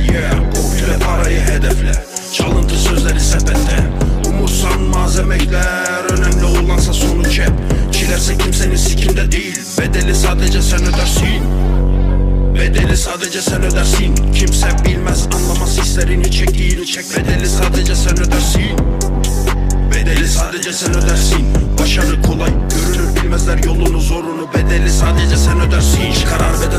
Yeah, popüle parayı hedefle, çalıntı sözleri sepette. Umursanmaz emekler, önemli olansa sonuç hep. Çilerse kimsenin sikinde değil, bedeli sadece sen ödersin. Bedeli sadece sen ödersin. Kimse bilmez, anlamaz hislerini, çektiğini çek. Bedeli sadece sen ödersin. Bedeli sadece sen ödersin. Başarı kolay görünür, bilmezler yolunu zorunu. Bedeli sadece sen ödersin. Karar